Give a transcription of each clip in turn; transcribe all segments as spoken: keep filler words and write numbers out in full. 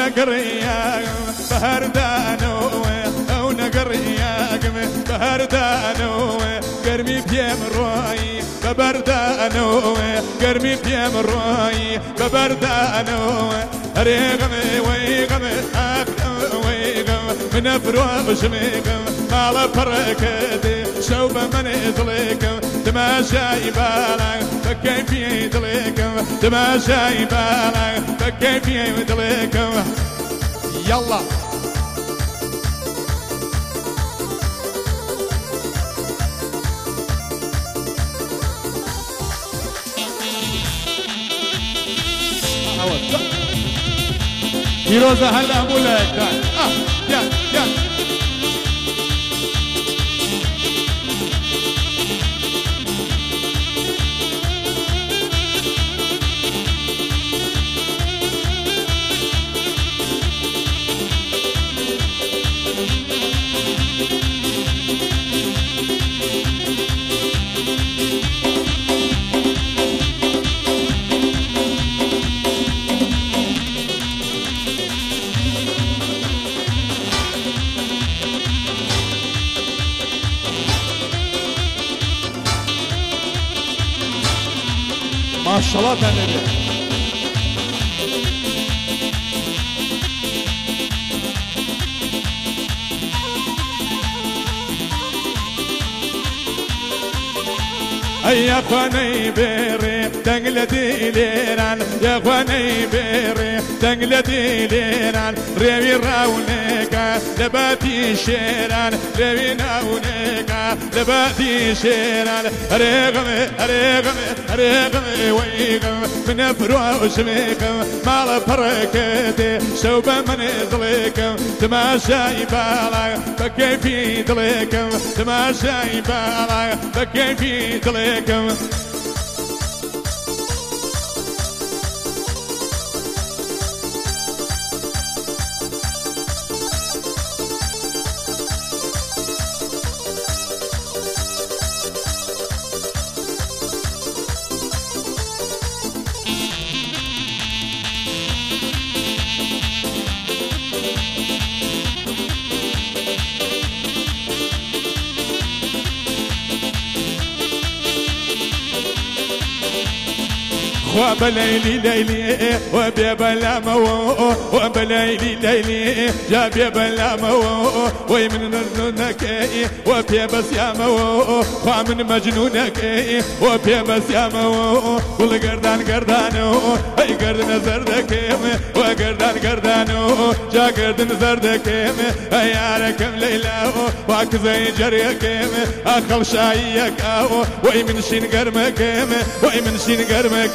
نقريا بهردانو او نقريا بهردانو قرمي بيم روي ببردانو قرمي بيم روي ببردانو ريغمي ويغمي اخم ويغم من افروش ميغم مال بركتي شوب من يطلقم تماشى بالك فكيف يطلقم تماشى بالك فكيف يطلقم يلا فيروزة هلا مولك اه يا يا ما شاء الله تعالى يا خواني بيري تنقلتي ليران يا خواني بيري تنقلتي ليران ريوي راونيكا لباتي شيران ريوي راونيكا لباتي شيران ريغمي ريغمي ريغمي ويغم من فروش ميكم مال بركتي شوب من يطلقم تماشى بالك فكيف يطلقم تماشى بالك فكيف يطلقم وبليلي ليلي وبيبلا مو وبليلي ليلي جا بيبلا مو ومن مجنونك وبيبس يا مو ومن مجنونك وبيبس يا مو والقردان قردانو اي قردن زردك وقردان قردانو جا قردن زردك اي عاركم ليلى واك زي جريك اخل شايك وي من شين قرمك وي من شين قرمك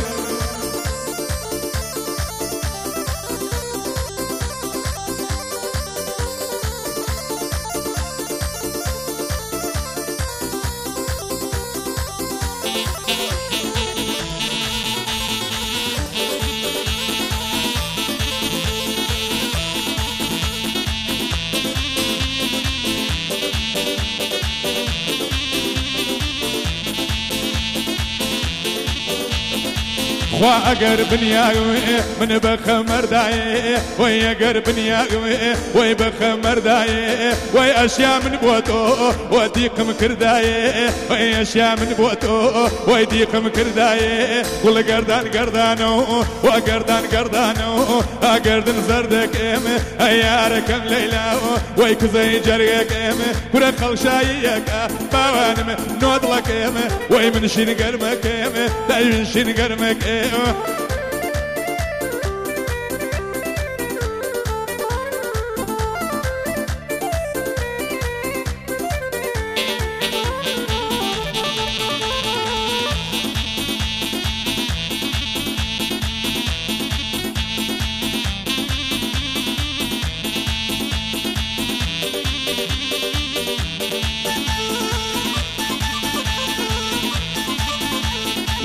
واقر بنياوي من بخمر داي ويقر بنياوي وي بخمر داي وي اشياء من بوتو وديق مكرداي وي اشياء من بوتو وديق مكرداي كل قردان قردانو وقردان قردانو قردن زردك ام اياركم ليلى وي كزي جريك ام كل خلشايك باوانم نودلك ام وي من شين قرمك ام داي من شين قرمك ام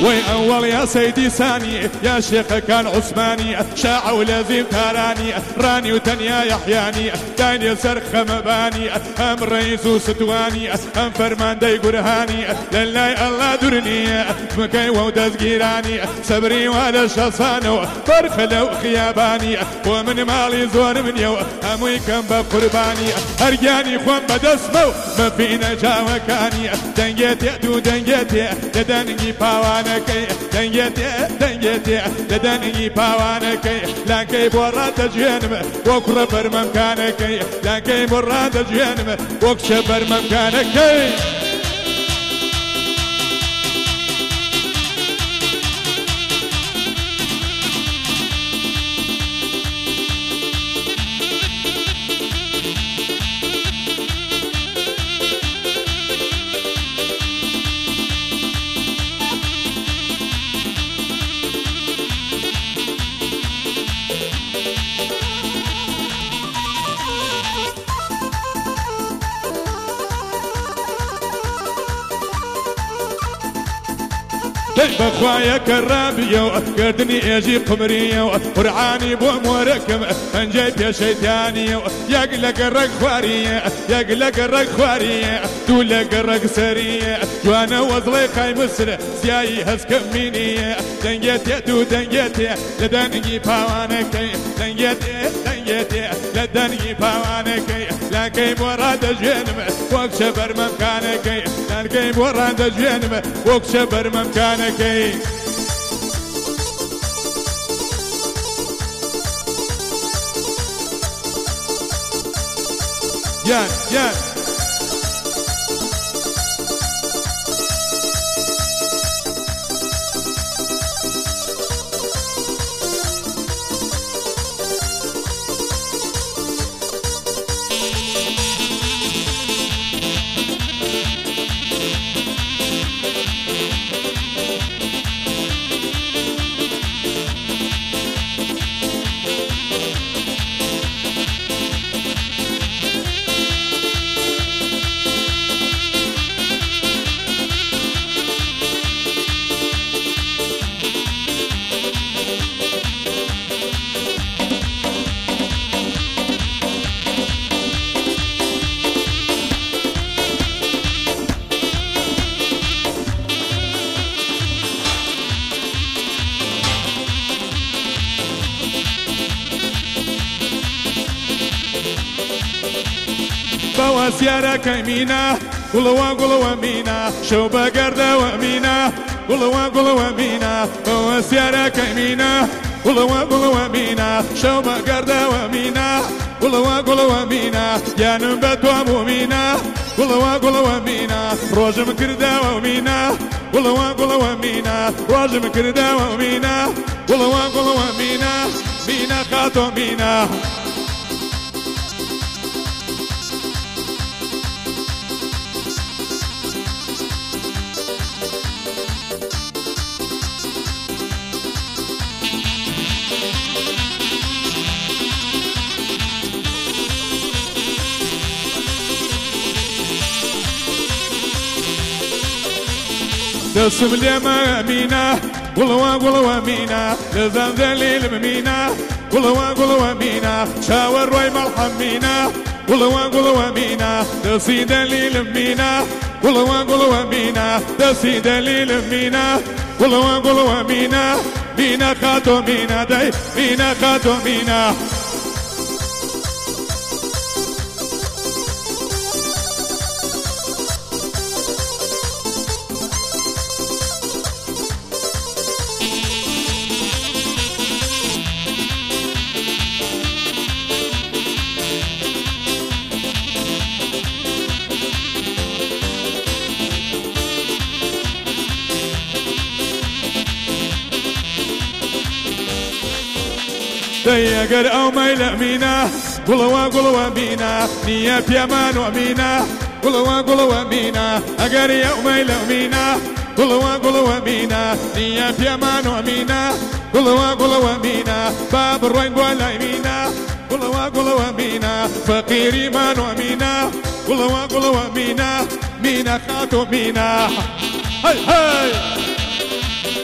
وي أول يا سيدي ثاني يا شيخ كان عثماني شاع ولازم تراني راني وتنيا يحياني داني سرخ مباني أم رئيس وستواني أم فرمان داي قرهاني لله الله درني مكي ودز جيراني صبري ولا شصانو فرخ لو خياباني ومن مالي زور من يو أموي كم بقرباني أرجاني خوان بدسمو ما فينا جاوكاني دنجتي دو دنجتي لدنجي باوانكي دنجتي دنجتي لدنجي باوانكي لكي براد جهنم وكربر ممكانكي لكي براد جهنم وكشبر ممكانكي بخوايا كرابية قردني اجي قمرية ورعاني بوموركم انجيب يا شيطانية يقلق الرق خوارية يقلق الرق خوارية دولق الرق سرية جوانا وزلي خاي مصر سياي هسكم مينية دنجتي دو دنجتي لدنجي باوانكي دنجتي دنجتي لدنجي باوانكي لكي مراد جنم وكشبر ممكانكي لكي مراد جنم وكشبر ممكانكي يان يان بواسيارة كيمينة قلوا قلوا مينا شو بقردة ومينا قلوا قلوا مينا بواسيارة كيمينة قلوا قلوا مينا شو بقردة ومينا قلوا قلوا مينا يا نبت ومينا قلوا قلوا مينا روجم كردة ومينا قلوا قلوا مينا روجم كردة ومينا قلوا قلوا مينا مينا خاتو مينا دسم لما مينا قلوا قلوا مينا لزنزليل مينا قلوا قلوا مينا شاور روي ملحم مينا قلوا قلوا مينا دسي دليل مينا قلوا قلوا مينا دسي دليل مينا قلوا قلوا مينا مينا خاتو مينا داي مينا خاتو مينا ديقر أو ميل مينا قلوا قلوا مينا نيا بيمان ومينا قلوا قلوا مينا أقر يوم ميل مينا قلوا قلوا مينا نيا بيمان ومينا قلوا قلوا مينا باب الروين ولا مينا قلوا قلوا مينا فقيري مان ومينا قلوا قلوا مينا مينا خاتو مينا هاي هاي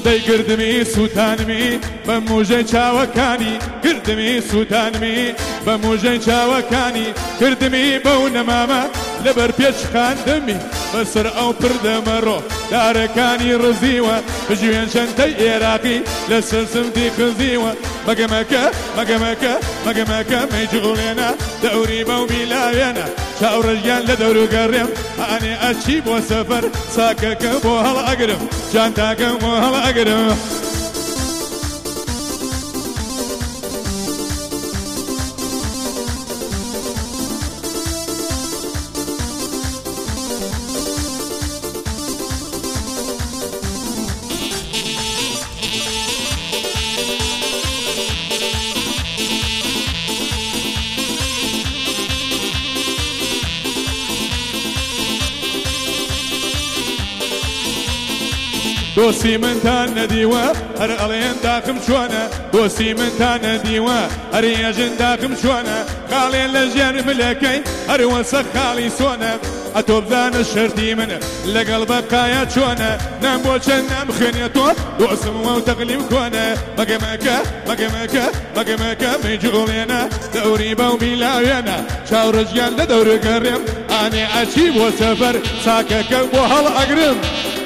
دەی گردمی سووتانمی بە موژەی چاوەکانی گردمی سووتانمی بە موژەی چاوەکانی کردمی بەو نەمامە لەبەر پێچ خاندمی بەسەر ئەو پردەمەڕۆ دارەکانی ڕزیوە بژوێن شەنتەی عێراقی لە سەرسمتی خزیوە مەگەمەکە مەگەمەکە مەگەمەکە مەیجوڵێنە دەوری بەو میلاوێنە چاوڕژیان لە دەور و گەڕێم ئانێ ئەچی بۆ سەفەر ساکەکە بۆ هەڵ ئەگرم جانتاکەم بۆ هەڵ ئەگرم دۆستی منتان نەدیوە هەر ئەڵێن داخم چۆنە دۆستی منتان نەدیوە هەر ێژن داخم چۆنە خاڵێن لە ژیان ملەکەی هەروەسە خاڵی سۆنە ئەتۆ بزانە شەرتی منە لەگەڵ بەقایە چۆنە نام بۆ چەند نامخێنێ تۆ دۆسمەوە و تەقلیم کۆنە مەگەمەکە مەگەمەکە مەگەمەکە مەیجوڵێنە دەوری بەو میلاوێنە چاوڕژیان لە دەور گەڕێم ئانێ ئەچی بۆ سەفەر ساکەکە بۆ هەڵ ئەگرم